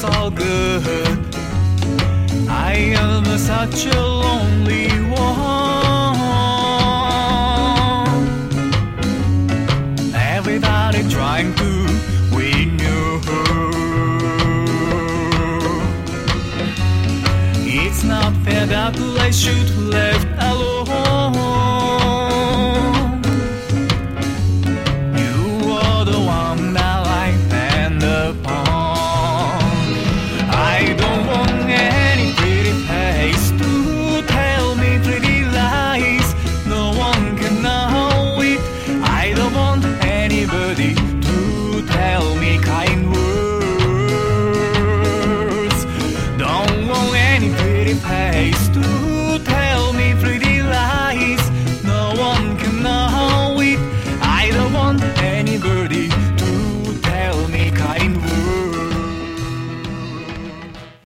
all good. I am such a lonely one. Everybody trying to win you. It's not fair that I should left alone.